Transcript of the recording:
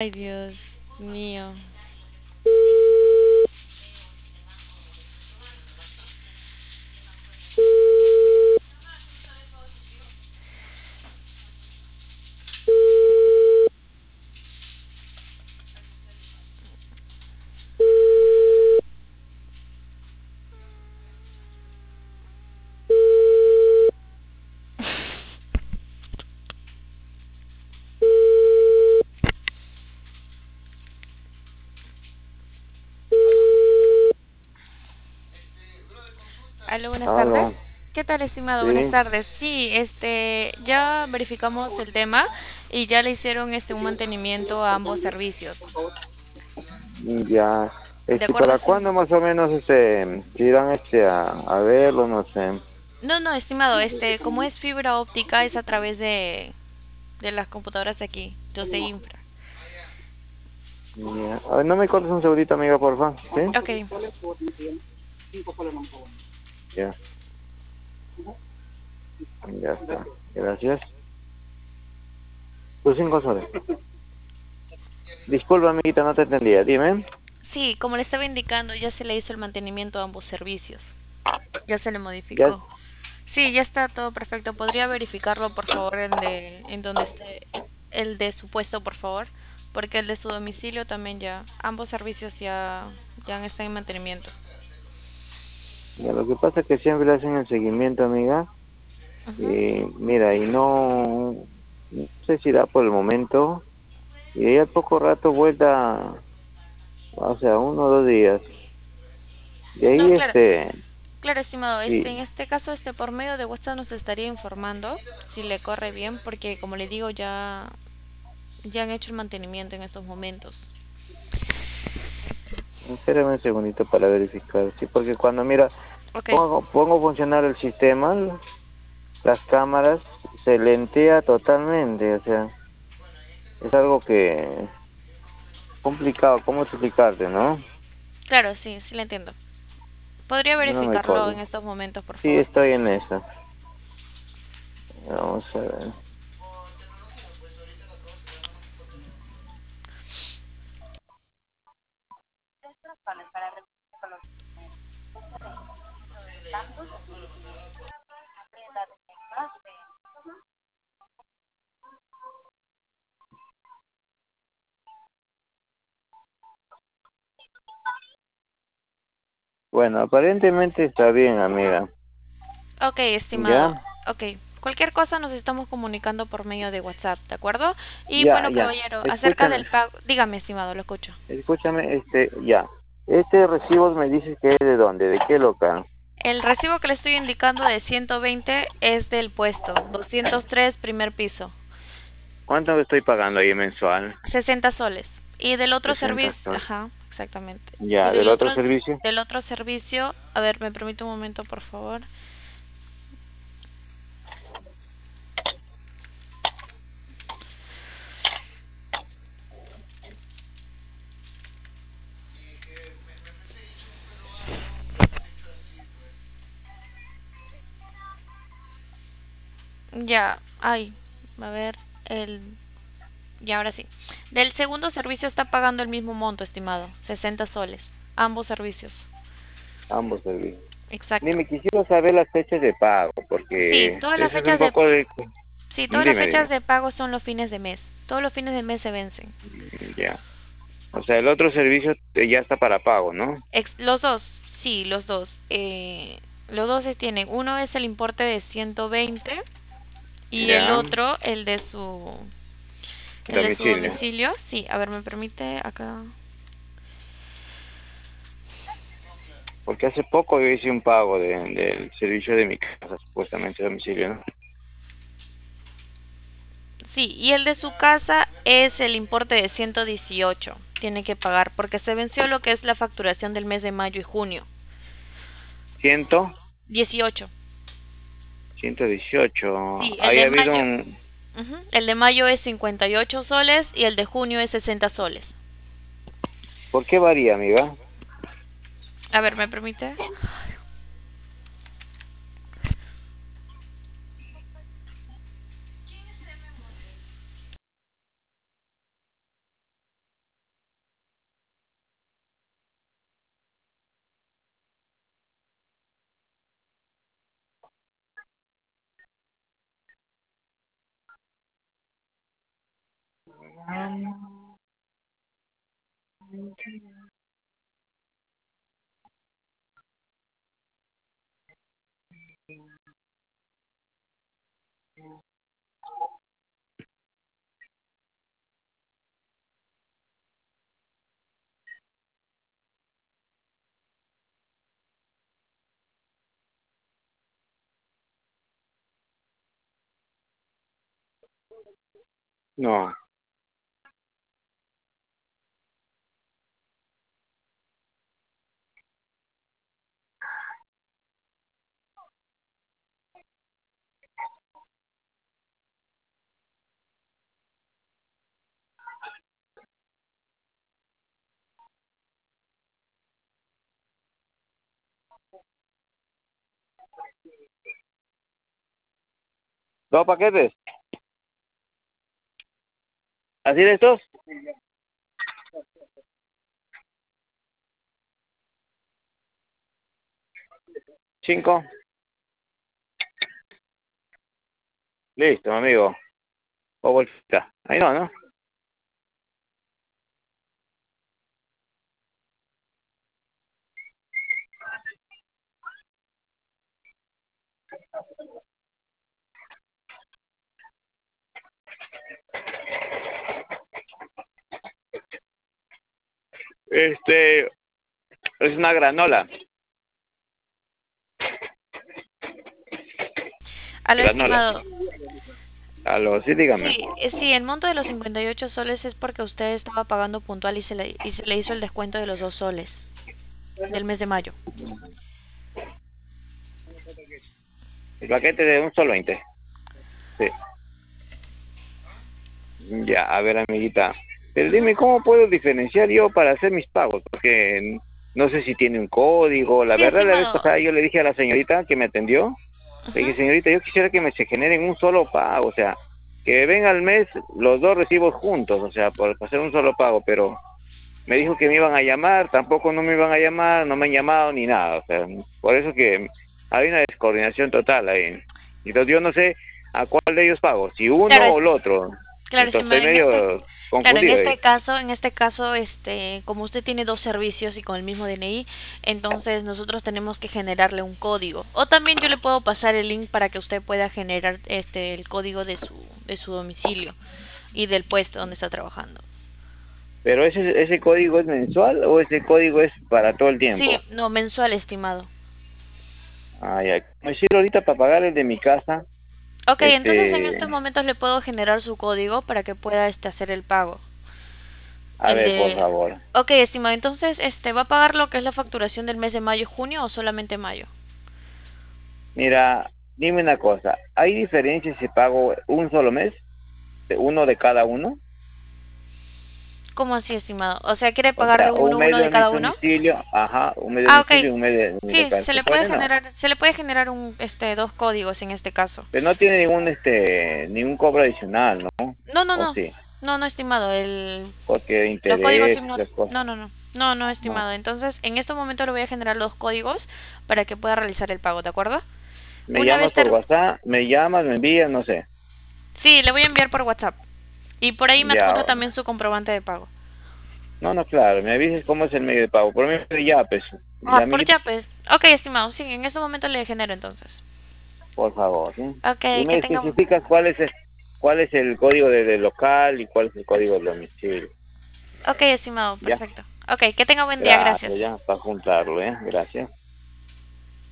Ay, Dios mío. Aló, buenas tardes. Aló, ¿Qué tal, estimado? Buenas sí, tardes. Sí, ya verificamos el tema y ya le hicieron un mantenimiento a ambos servicios. ya, ¿De acuerdo, ¿para estimado? cuándo más o menos, se irán, a verlo, no sé? No, no, estimado, como es fibra óptica, es a través de las computadoras de aquí, de Infra. Ya. A ver, no me cortes un segundito, amiga, por favor, ¿sí? Ok. Ya, ya está, gracias. Tus 5 soles. Disculpa, amiguita, no te entendía, dime. Sí, como le estaba indicando, ya se le hizo el mantenimiento a ambos servicios. Ya se le Ya, modificó. Sí, ya está todo perfecto. ¿Podría verificarlo, por favor, en donde esté el de su puesto, por favor? Porque el de su domicilio también ya, ambos servicios ya están en mantenimiento. ya, lo que pasa es que siempre le hacen el seguimiento, amiga, Ujú. y mira, y no sé si da por el momento, y ahí al poco rato vuelta, o sea, 1 o 2 días, y No, ahí, claro, claro, estimado. En sí. este caso, por medio de WhatsApp nos estaría informando si le corre bien, porque como le digo, ya han hecho el mantenimiento en estos momentos. Espérame un segundito para verificar, sí, porque cuando mira, Ok, pongo a funcionar el sistema, las cámaras, se lentea totalmente, o sea, es algo que complicado, ¿cómo explicarte, no? claro, sí, sí le entiendo. ¿Podría No me verificarlo en acuerdo. estos momentos, por Sí, favor? estoy en eso. Vamos a ver. Bueno, aparentemente está bien, amiga. Ok, estimado. ¿Ya? Ok. Cualquier cosa nos estamos comunicando por medio de WhatsApp, ¿de acuerdo? Y Ya, bueno, ya. caballero, acerca Escúchame, del pago, dígame, estimado, lo escucho. escúchame, ya. Este recibo me dices que es de dónde, de qué local. El recibo que le estoy indicando de 120 es del puesto, 203 primer piso, ¿Cuánto estoy pagando ahí mensual? 60 soles. Y del otro 60 servicio, soles. ajá, exactamente. Y Ya, del otro servicio. del otro servicio, a ver, me permite un momento, por favor. Ya, ay, a ver, el y ahora sí. Del segundo servicio está pagando el mismo monto, estimado, 60 soles. Ambos servicios. Ambos servicios. Exacto. Dime, quisiera saber las fechas de pago, Sí, porque eso es un poco de... todas las Dime, fechas dime. de pago son los fines de mes. Todos los fines de mes se vencen. Ya. O sea, el otro servicio ya está para pago, ¿no? Los dos, sí, los dos. Los dos se tienen. Uno es el importe de 120 y Ya. el de su Domicilio. domicilio. Sí, a ver, me permite acá. Porque hace poco yo hice un pago del servicio de mi casa, supuestamente domicilio, ¿no? Sí, y el de su casa es el importe de 118. Tiene que pagar porque se venció lo que es la facturación del mes de mayo y junio. Ciento, 18. 118. Sí, el Ahí de ha habido mayo. un... Ujú, el de mayo es 58 soles y el de junio es 60 soles. ¿Por qué varía, amiga? A ver, ¿me permite? No. ¿Dos paquetes? ¿Así de estos? 5. Listo, amigo. O bolsita. Ahí no, ¿no? Es una granola. A lo Granola. estimado. Aló, sí, dígame. Sí, sí, el monto de los 58 soles es porque usted estaba pagando puntual y se le hizo el descuento de los 2 soles del mes de mayo. El paquete de un solo 20. Sí. Ya, a ver, amiguita. Pero dime, ¿cómo puedo diferenciar yo para hacer mis pagos? Porque no sé si tiene un código. La Sí, verdad, la vez estimado. pasada yo le dije a la señorita que me atendió, le Ujú. dije, señorita, yo quisiera que me se generen un solo pago, o sea, que venga al mes los dos recibos juntos, o sea, por hacer un solo pago, pero me dijo que me iban a llamar, tampoco no me iban a llamar, no me han llamado ni nada, o sea, por eso que hay una descoordinación total ahí. Entonces yo no sé a cuál de ellos pago, si Claro, uno o el otro. claro, Entonces estoy estimado, en este, medio claro, confundido ahí. en este caso, como usted tiene dos servicios y con el mismo DNI, entonces nosotros tenemos que generarle un código. O también yo le puedo pasar el link para que usted pueda generar el código de su domicilio y del puesto donde está trabajando. Pero ese código es mensual o ese código es para todo el Sí, tiempo. no, mensual, estimado. Ay, ay. Me decir ahorita para pagar el de mi casa, Ok, entonces en este, estos momentos le puedo generar su código para que pueda hacer el pago. a El ver, por de... favor. Ok, estimado, entonces, ¿va a pagar lo que es la facturación del mes de mayo y junio o solamente mayo? Mira, dime una cosa, ¿hay diferencia si pago un solo mes, de uno de cada uno? ¿Cómo así, estimado? O sea, ¿quiere O pagar de sea, uno un a mes uno de de mi cada uno? domicilio, ajá, un mes de Ah, ok. domicilio y un mes de Sí, casa. ¿Se puede? No. se le puede generar dos códigos en este caso. Pero no tiene ningún cobro adicional, ¿no? No, no, ¿O no. sí? No, no, estimado. Porque Los códigos interés sí y las cosas. no, no, no. No, no, No. estimado. Entonces, en este momento le voy a generar los códigos para que pueda realizar el pago, ¿de acuerdo? Me Una vez llamas por WhatsApp, me llamas, me envías, no sé. Sí, le voy a enviar por WhatsApp. Y por ahí me adjunta Ya. también su comprobante de pago. No, no, claro, me avises cómo es el medio de pago. Por mí, ya, pues, Ah, ya, por amiguita, Yapes. Ok, estimado. Sí, en este momento le genero entonces. por favor, ¿sí? Ok, Y que me tenga... especificas cuál es el código de local y cuál es el código de domicilio. Ok, estimado, Ya, perfecto. Ok, que tenga buen día, gracias. gracias, ya, para juntarlo, ¿eh? Gracias.